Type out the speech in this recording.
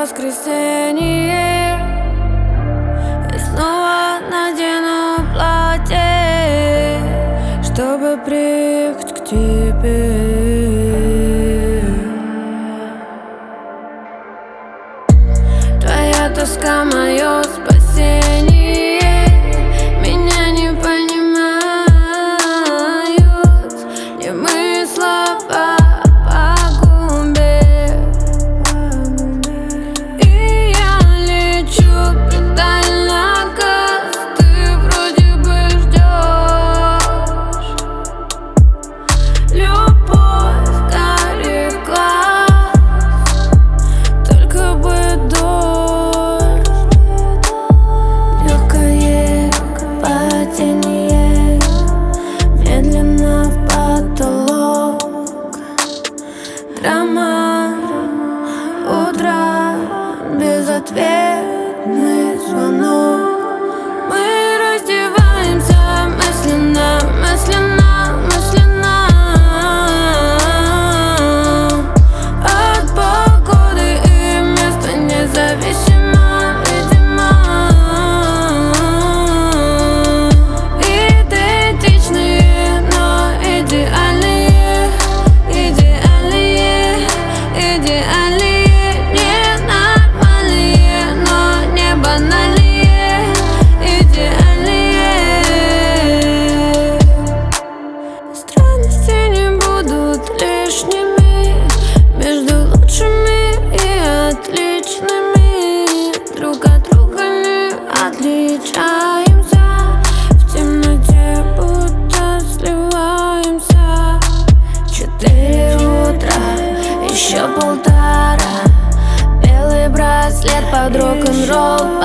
воскресенье и снова надену платье, чтобы приехать к тебе. Твоя тоска — мое спасение. Меня не понимают немые слова пагубе. И я лечу педаль на газ, ты вроде бы ждешь. Любовь горит глаз, только бы дождь. Легкое падение, медленно в потолок. Драма утра, безответный звонок. Мы раздеваемся мысленно, мысленно, мысленно. От погоды и места независимо, видимо. Идентичные, но идеальные, идеальные, идеальные. Ненормальные, но не банальные, идеальные. Странности не будут лишними. Между лучшими и отличными друг от друга не отличаемся. В темноте будто сливаемся. 4 утра, еще полтора. Белый браслет под рок-н-ролл.